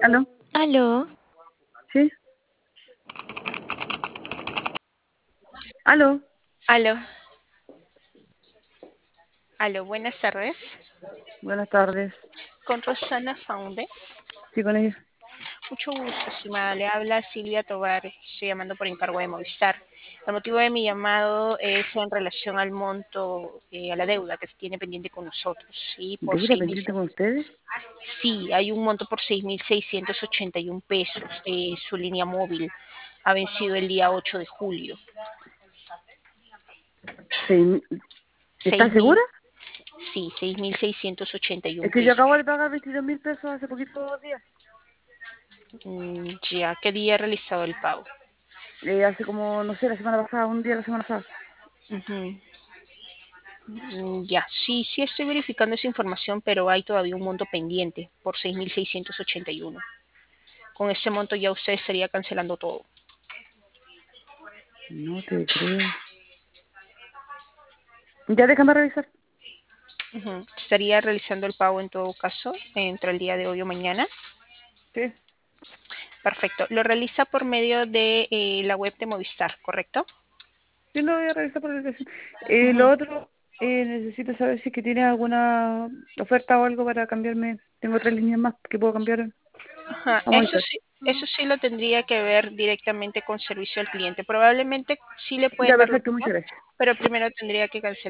¿Aló? Aló, ¿Sí? ¿Aló? aló, aló, buenas tardes. Buenas tardes. Con Rosana Faunde. Sí, con ella. Mucho gusto, estimada. Le habla Silvia Tobar. Estoy llamando por encargo de Movistar. El motivo de mi llamado es en relación al monto, a la deuda que se tiene pendiente con nosotros. ¿Sí? Por ¿Deuda 6.000. pendiente con ustedes? Sí, hay un monto por 6.681 pesos de su línea móvil. Ha vencido el día 8 de julio. Seis- ¿Estás 6.000, segura? sí, 6.681 Es que yo acabo de pesos. pagar 22.000 pesos hace poquitos días. Ya, ¿qué día ha realizado el pago? Hace como, no sé, la semana pasada, un día la semana pasada. Ujú. Ya, sí, sí estoy verificando esa información, pero hay todavía un monto pendiente por 6.681. Con ese monto ya usted estaría cancelando todo. No te creo. Ya déjame revisar. Ujú. Estaría realizando el pago en todo caso entre el día de hoy o mañana. Sí. Perfecto. Lo realiza por medio de la web de Movistar, ¿correcto? Sí, lo voy a revisar por la dirección. Ujú. Lo otro, necesito saber si es que tiene alguna oferta o algo para cambiarme. Tengo 3 líneas más que puedo cambiar Ajá, a Movistar. eso sí lo tendría que ver directamente con servicio al cliente. Probablemente sí le Ya, pueden dar la perfecto, muchas opción, gracias. pero primero tendría que cancelar